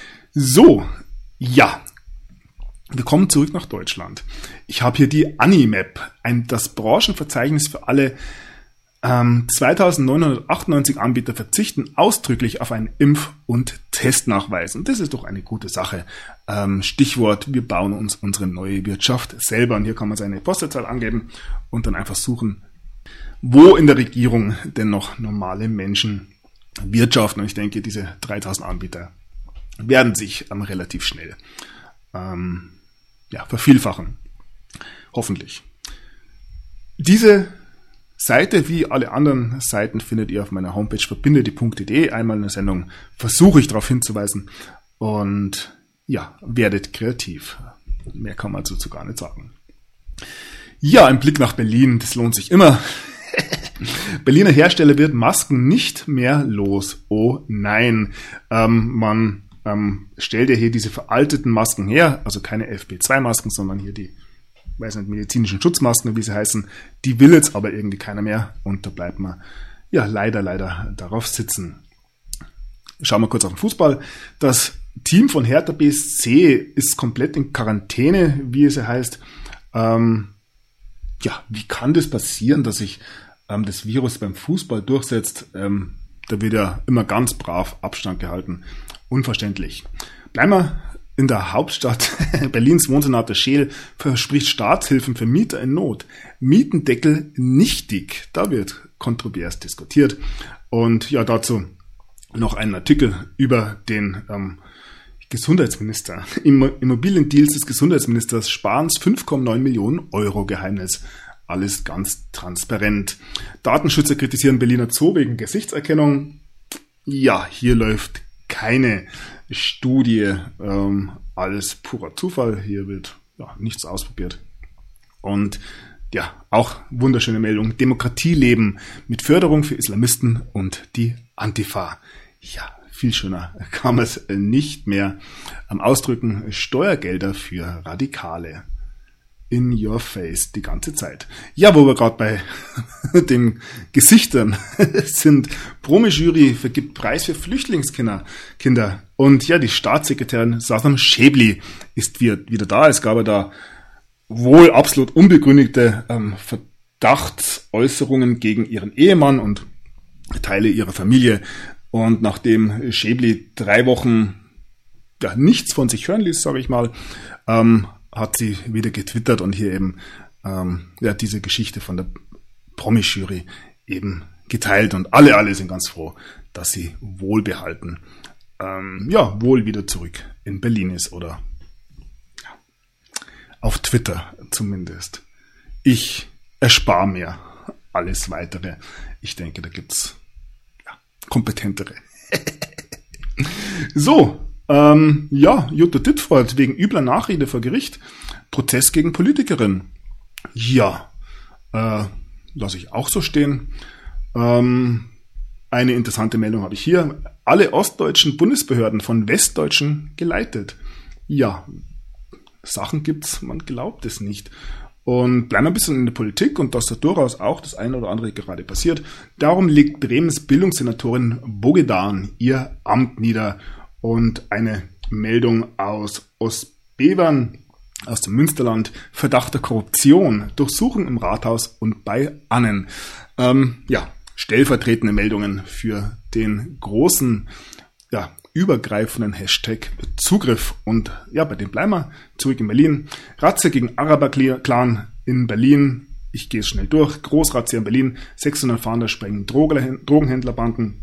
So, ja, wir kommen zurück nach Deutschland. Ich habe hier die Animap, ein, das Branchenverzeichnis für alle ähm, zweitausendneunhundertachtundneunzig Anbieter verzichten ausdrücklich auf einen Impf- und Testnachweis. Und das ist doch eine gute Sache. Ähm, Stichwort, wir bauen uns unsere neue Wirtschaft selber. Und hier kann man seine Postleitzahl angeben und dann einfach suchen, wo in der Regierung denn noch normale Menschen wirtschaften. Und ich denke, diese dreitausend Anbieter werden sich ähm, relativ schnell ähm, ja, vervielfachen. Hoffentlich. Diese Seite, wie alle anderen Seiten, findet ihr auf meiner Homepage verbinde punkt de. Einmal in der Sendung versuche ich darauf hinzuweisen. Und ja, werdet kreativ. Mehr kann man dazu gar nicht sagen. Ja, ein Blick nach Berlin, das lohnt sich immer. Berliner Hersteller wird Masken nicht mehr los. Oh nein. Ähm, man ähm, stellt ja hier diese veralteten Masken her, also keine F P zwei Masken, sondern hier die, weiß nicht, medizinischen Schutzmasken, wie sie heißen. Die will jetzt aber irgendwie keiner mehr, und da bleibt man ja leider, leider darauf sitzen. Schauen wir kurz auf den Fußball. Das Team von Hertha B S C ist komplett in Quarantäne, wie es ja heißt. Ähm, ja, wie kann das passieren, dass sich ähm, das Virus beim Fußball durchsetzt? Ähm, da wird ja immer ganz brav Abstand gehalten. Unverständlich. Bleiben wir in der Hauptstadt. Berlins Wohnsenator Scheel verspricht Staatshilfen für Mieter in Not. Mietendeckel nichtig. Da wird kontrovers diskutiert. Und ja, dazu noch einen Artikel über den ähm, Gesundheitsminister. Immobiliendeals des Gesundheitsministers Spahns fünf Komma neun Millionen Euro Geheimnis. Alles ganz transparent. Datenschützer kritisieren Berliner Zoo wegen Gesichtserkennung. Ja, hier läuft keine Studie. Ähm, alles purer Zufall. Hier wird ja nichts ausprobiert. Und ja, auch wunderschöne Meldung. Demokratie leben mit Förderung für Islamisten und die Antifa. Ja, viel schöner kann man es nicht mehr ausdrücken. Steuergelder für Radikale. in your face die ganze Zeit. Ja, wo wir gerade bei den Gesichtern sind. Promi-Jury vergibt Preis für Flüchtlingskinder. Kinder. Und ja, die Staatssekretärin Sazan Schäbli ist wieder da. Es gab ja da wohl absolut unbegründete ähm, Verdachtsäußerungen gegen ihren Ehemann und Teile ihrer Familie. Und nachdem Schäbli drei Wochen ja, nichts von sich hören ließ, sage ich mal, ähm, hat sie wieder getwittert und hier eben ähm, ja, diese Geschichte von der Promi-Jury eben geteilt. Und alle, alle sind ganz froh, dass sie wohlbehalten, ähm, ja, wohl wieder zurück in Berlin ist oder ja, auf Twitter zumindest. Ich erspare mir alles Weitere. Ich denke, da gibt's ja, kompetentere. So, ähm, ja, Jutta Dittfurt wegen übler Nachrede vor Gericht. Prozess gegen Politikerin. Ja, äh, lasse ich auch so stehen. Ähm, eine interessante Meldung habe ich hier. Alle ostdeutschen Bundesbehörden von Westdeutschen geleitet. Ja, Sachen gibt's, man glaubt es nicht. Und bleiben wir ein bisschen in der Politik und dass da durchaus auch das eine oder andere gerade passiert. Darum legt Bremens Bildungssenatorin Bogedan ihr Amt nieder. Und eine Meldung aus Ostbevern, aus dem Münsterland, Verdacht der Korruption, Durchsuchung im Rathaus und bei Annen. Ähm, ja, stellvertretende Meldungen für den großen, ja, übergreifenden Hashtag Zugriff. Und ja, bei dem bleiben wir zurück in Berlin. Razzia gegen Araber-Clan in Berlin. Ich gehe es schnell durch. Großrazzia in Berlin. sechshundert Fahnder sprengen Drogenhändlerbanden.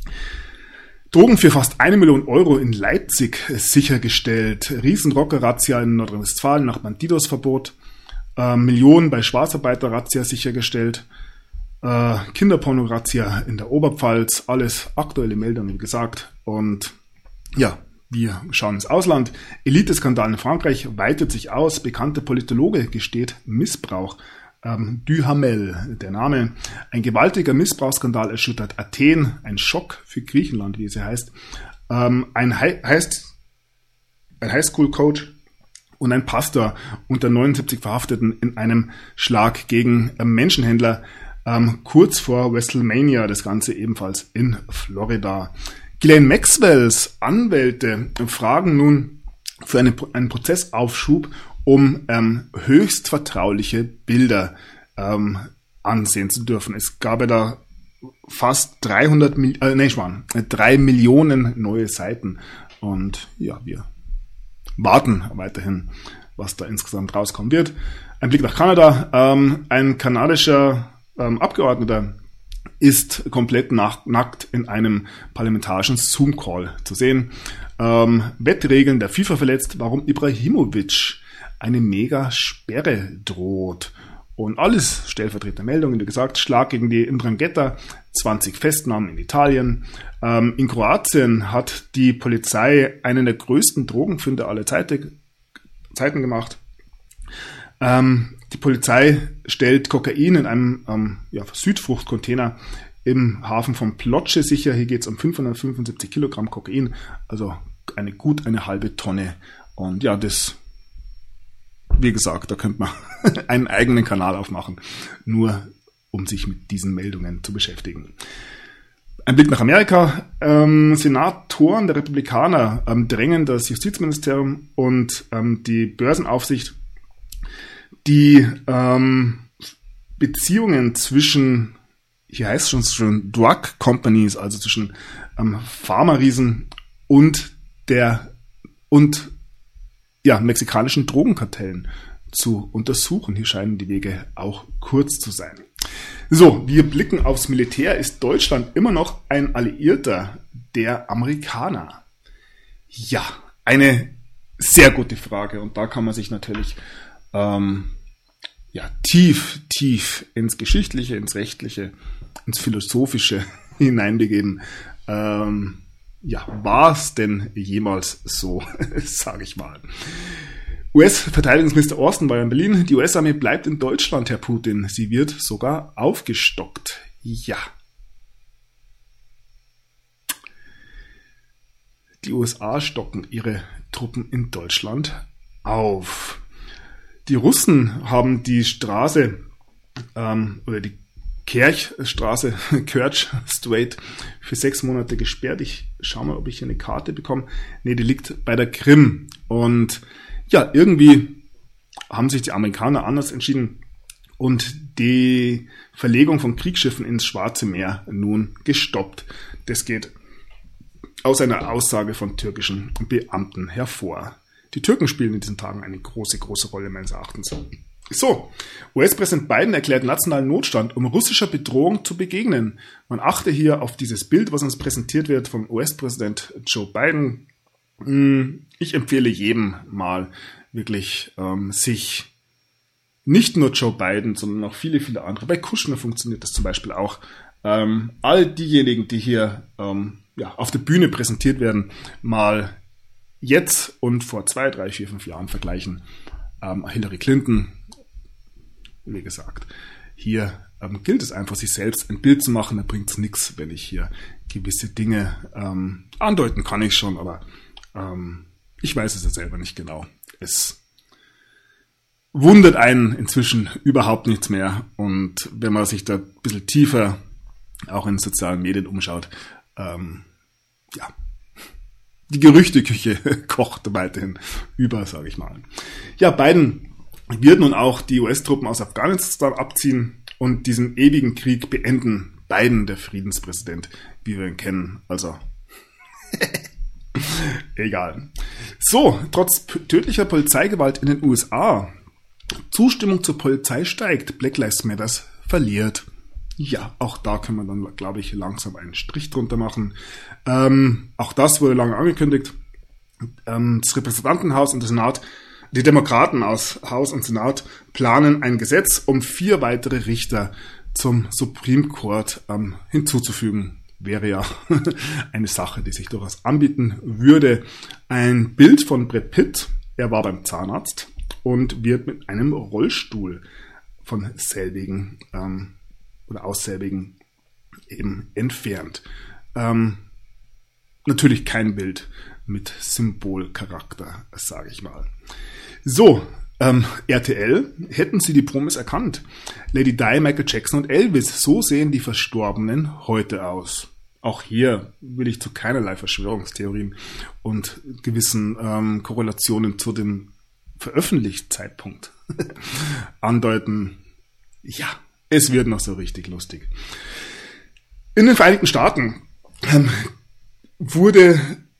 Drogen für fast eine Million Euro in Leipzig sichergestellt. Riesenrocker-Razzia in Nordrhein-Westfalen nach Bandidos-Verbot. Äh, Millionen bei Schwarzarbeiter-Razzia sichergestellt. Äh, Kinderporno-Razzia in der Oberpfalz. Alles aktuelle Meldungen, wie gesagt. Und ja, wir schauen ins Ausland. Elite-Skandal in Frankreich weitet sich aus. Bekannter Politologe gesteht Missbrauch. Ähm, Duhamel, der Name. Ein gewaltiger Missbrauchsskandal erschüttert Athen. Ein Schock für Griechenland, wie es hier heißt. Ähm, ein Hi- heißt ein Highschool-Coach und ein Pastor unter neunundsiebzig Verhafteten in einem Schlag gegen äh, Menschenhändler. Ähm, kurz vor WrestleMania, das Ganze ebenfalls in Florida. Ghislaine Maxwells Anwälte fragen nun für eine, einen Prozessaufschub, um ähm, höchst vertrauliche Bilder ähm, ansehen zu dürfen. Es gab ja da fast dreihundert, äh, nee, Schwan, drei Millionen neue Seiten. Und ja, wir warten weiterhin, was da insgesamt rauskommen wird. Ein Blick nach Kanada. Ähm, ein kanadischer ähm, Abgeordneter ist komplett nach, nackt in einem parlamentarischen Zoom-Call zu sehen. Ähm, Wettregeln der FIFA verletzt, warum Ibrahimovic eine Mega-Sperre droht. Und alles stellvertretende Meldungen, wie gesagt, Schlag gegen die Ndrangheta, zwanzig Festnahmen in Italien. Ähm, in Kroatien hat die Polizei einen der größten Drogenfunde aller Zeiten, Zeiten gemacht. Ähm, die Polizei stellt Kokain in einem ähm, ja, Südfruchtcontainer im Hafen von Ploče sicher. Hier geht es um fünfhundertfünfundsiebzig Kilogramm Kokain, also eine gut eine halbe Tonne. Und ja, das, wie gesagt, da könnte man einen eigenen Kanal aufmachen, nur um sich mit diesen Meldungen zu beschäftigen. Ein Blick nach Amerika. Ähm, Senatoren der Republikaner ähm, drängen das Justizministerium und ähm, die Börsenaufsicht, die ähm, Beziehungen zwischen, hier heißt es schon, schon Drug Companies, also zwischen ähm, Pharma-Riesen und der und ja, mexikanischen Drogenkartellen zu untersuchen. Hier scheinen die Wege auch kurz zu sein. So, wir blicken aufs Militär. Ist Deutschland immer noch ein Alliierter der Amerikaner? Ja, eine sehr gute Frage. Und da kann man sich natürlich ähm, ja, tief, tief ins Geschichtliche, ins Rechtliche, ins Philosophische hineinbegeben. Ähm, ja, war es denn jemals so, sage ich mal. U S-Verteidigungsminister Austin war in Berlin. Die U S-Armee bleibt in Deutschland, Herr Putin. Sie wird sogar aufgestockt. Ja. Die U S A stocken ihre Truppen in Deutschland auf. Die Russen haben die Straße ähm, oder die Kerchstraße, Kerch Strait, für sechs Monate gesperrt. Ich schaue mal, ob ich hier eine Karte bekomme. Nee, die liegt bei der Krim. Und ja, irgendwie haben sich die Amerikaner anders entschieden und die Verlegung von Kriegsschiffen ins Schwarze Meer nun gestoppt. Das geht aus einer Aussage von türkischen Beamten hervor. Die Türken spielen in diesen Tagen eine große, große Rolle meines Erachtens. So, U S-Präsident Biden erklärt nationalen Notstand, um russischer Bedrohung zu begegnen. Man achte hier auf dieses Bild, was uns präsentiert wird vom U S-Präsident Joe Biden. Ich empfehle jedem mal wirklich ähm, sich nicht nur Joe Biden, sondern auch viele, viele andere. Bei Kushner funktioniert das zum Beispiel auch. Ähm, all diejenigen, die hier ähm, ja, auf der Bühne präsentiert werden, mal jetzt und vor zwei, drei, vier, fünf Jahren vergleichen. Ähm, Hillary Clinton, wie gesagt, hier ähm, gilt es einfach, sich selbst ein Bild zu machen. Da bringt es nichts, wenn ich hier gewisse Dinge ähm, andeuten kann ich schon, aber ähm, ich weiß es ja selber nicht genau. Es wundert einen inzwischen überhaupt nichts mehr. Und wenn man sich da ein bisschen tiefer auch in sozialen Medien umschaut, ähm, ja, die Gerüchteküche kocht weiterhin über, sage ich mal. Ja, Biden wird nun auch die U S-Truppen aus Afghanistan abziehen und diesen ewigen Krieg beenden. Biden, der Friedenspräsident, wie wir ihn kennen. Also, egal. So, trotz tödlicher Polizeigewalt in den U S A, Zustimmung zur Polizei steigt, Black Lives Matter verliert. Ja, auch da können wir dann, glaube ich, langsam einen Strich drunter machen. Ähm, auch das wurde lange angekündigt. Ähm, das Repräsentantenhaus und der Senat, die Demokraten aus Haus und Senat planen ein Gesetz, um vier weitere Richter zum Supreme Court ähm, hinzuzufügen. Wäre ja eine Sache, die sich durchaus anbieten würde. Ein Bild von Brad Pitt, er war beim Zahnarzt und wird mit einem Rollstuhl von selbigen ähm, oder aus selbigen eben entfernt. Ähm, natürlich kein Bild mit Symbolcharakter, sage ich mal. So, ähm, R T L, hätten Sie die Promis erkannt? Lady Di, Michael Jackson und Elvis, so sehen die Verstorbenen heute aus. Auch hier will ich zu keinerlei Verschwörungstheorien und gewissen ähm, Korrelationen zu dem Veröffentlichungszeitpunkt andeuten. Ja, es wird noch so richtig lustig. In den Vereinigten Staaten ähm, wurde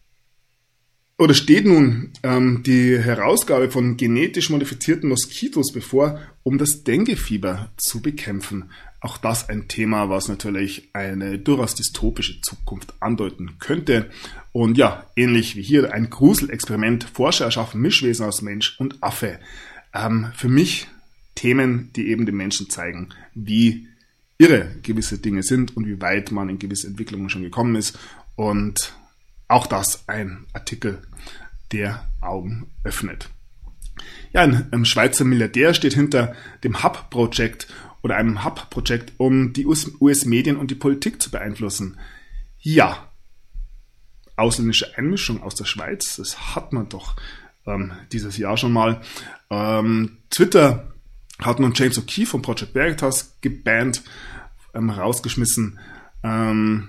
oder steht nun ähm, die Herausgabe von genetisch modifizierten Moskitos bevor, um das Denguefieber zu bekämpfen. Auch das ein Thema, was natürlich eine durchaus dystopische Zukunft andeuten könnte. Und ja, ähnlich wie hier ein Gruselexperiment. Forscher erschaffen Mischwesen aus Mensch und Affe. Ähm, für mich Themen, die eben den Menschen zeigen, wie irre gewisse Dinge sind und wie weit man in gewisse Entwicklungen schon gekommen ist. Und auch das ein Artikel, der Augen öffnet. Ja, ein, ein Schweizer Milliardär steht hinter dem Hub-Projekt oder einem Hub-Projekt, um die U S-Medien und die Politik zu beeinflussen. Ja, ausländische Einmischung aus der Schweiz, das hat man doch ähm, dieses Jahr schon mal. Ähm, Twitter hat nun James O'Keefe von Project Veritas gebannt, ähm, rausgeschmissen. Ähm,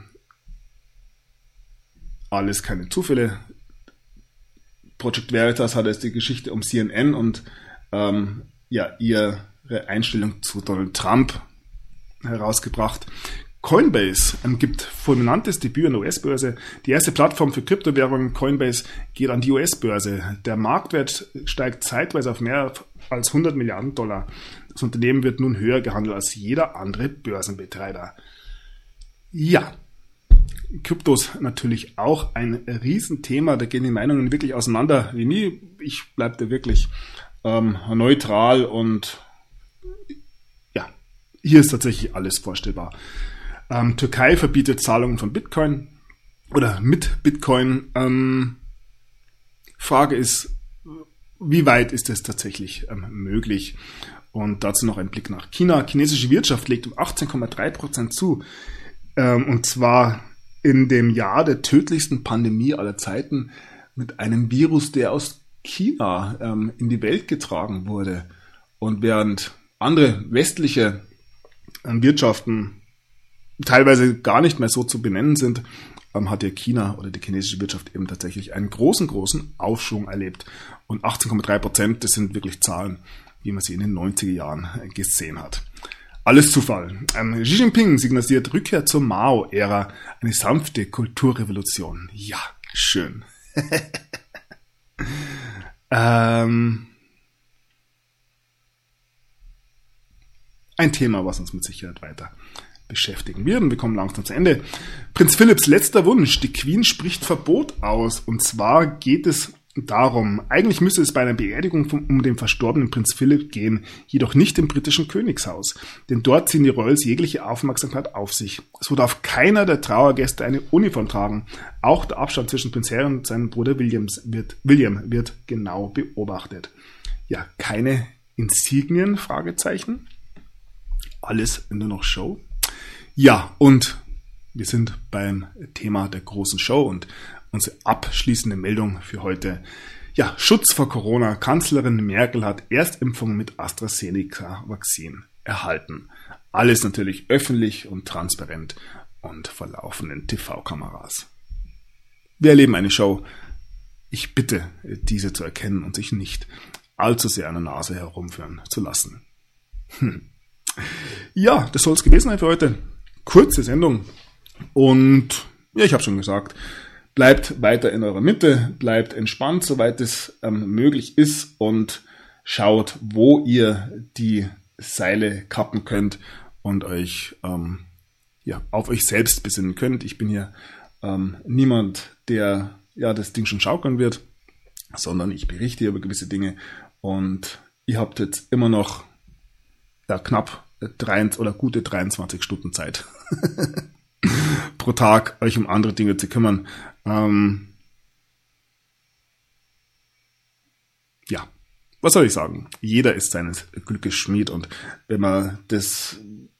alles keine Zufälle. Project Veritas hat jetzt die Geschichte um C N N und ähm, ja, ihre Einstellung zu Donald Trump herausgebracht. Coinbase ähm, gibt fulminantes Debüt an der U S-Börse. Die erste Plattform für Kryptowährungen, Coinbase, geht an die U S-Börse. Der Marktwert steigt zeitweise auf mehr als hundert Milliarden Dollar. Das Unternehmen wird nun höher gehandelt als jeder andere Börsenbetreiber. Ja, Kryptos natürlich auch ein Riesenthema. Da gehen die Meinungen wirklich auseinander wie nie. Ich bleibe da wirklich ähm, neutral und ja, hier ist tatsächlich alles vorstellbar. Ähm, Türkei verbietet Zahlungen von Bitcoin oder mit Bitcoin. Ähm, Frage ist, wie weit ist es tatsächlich ähm, möglich? Und dazu noch ein Blick nach China. Chinesische Wirtschaft legt um achtzehn Komma drei Prozent zu. Ähm, und zwar in dem Jahr der tödlichsten Pandemie aller Zeiten mit einem Virus, der aus China ähm, in die Welt getragen wurde. Und während andere westliche Wirtschaften teilweise gar nicht mehr so zu benennen sind, hat ja China oder die chinesische Wirtschaft eben tatsächlich einen großen, großen Aufschwung erlebt. Und achtzehn Komma drei Prozent, das sind wirklich Zahlen, wie man sie in den neunziger Jahren gesehen hat. Alles Zufall. Ähm, Xi Jinping signalisiert Rückkehr zur Mao-Ära, eine sanfte Kulturrevolution. Ja, schön. ähm, ein Thema, was uns mit Sicherheit weiter beschäftigen wird. Und wir kommen langsam zu Ende. Prinz Philipps letzter Wunsch. Die Queen spricht Verbot aus. Und zwar geht es darum, eigentlich müsste es bei einer Beerdigung von, um den verstorbenen Prinz Philipp gehen, jedoch nicht im britischen Königshaus. Denn dort ziehen die Royals jegliche Aufmerksamkeit auf sich. So darf keiner der Trauergäste eine Uniform tragen. Auch der Abstand zwischen Prinz Harry und seinem Bruder Williams wird, William wird genau beobachtet. Ja, keine Insignien? Fragezeichen. Alles nur noch Show. Ja, und wir sind beim Thema der großen Show und unsere abschließende Meldung für heute. Ja, Schutz vor Corona. Kanzlerin Merkel hat Erstimpfung mit AstraZeneca-Vakzin erhalten. Alles natürlich öffentlich und transparent und vor laufenden T V-Kameras. Wir erleben eine Show. Ich bitte, diese zu erkennen und sich nicht allzu sehr an der Nase herumführen zu lassen. Hm. Ja, das soll es gewesen sein für heute. Kurze Sendung. Und ja, ich habe schon gesagt, bleibt weiter in eurer Mitte, bleibt entspannt, soweit es ähm, möglich ist und schaut, wo ihr die Seile kappen könnt und euch ähm, ja, auf euch selbst besinnen könnt. Ich bin hier ähm, niemand, der ja das Ding schon schaukeln wird, sondern ich berichte hier über gewisse Dinge und ihr habt jetzt immer noch ja, knapp drei oder gute dreiundzwanzig Stunden Zeit pro Tag, euch um andere Dinge zu kümmern. Ähm ja, was soll ich sagen? Jeder ist seines Glückes Schmied und wenn man das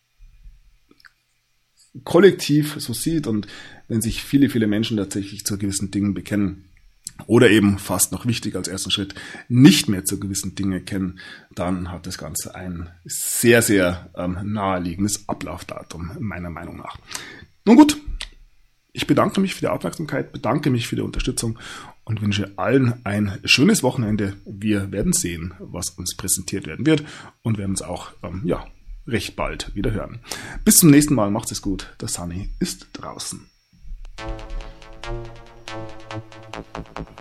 kollektiv so sieht und wenn sich viele, viele Menschen tatsächlich zu gewissen Dingen bekennen, oder eben fast noch wichtig als ersten Schritt nicht mehr zu gewissen Dingen kennen, dann hat das Ganze ein sehr, sehr ähm, naheliegendes Ablaufdatum, meiner Meinung nach. Nun gut, ich bedanke mich für die Aufmerksamkeit, bedanke mich für die Unterstützung und wünsche allen ein schönes Wochenende. Wir werden sehen, was uns präsentiert werden wird und werden uns auch ähm, ja, recht bald wieder hören. Bis zum nächsten Mal, macht's es gut. Der Sunny ist draußen. Thank you.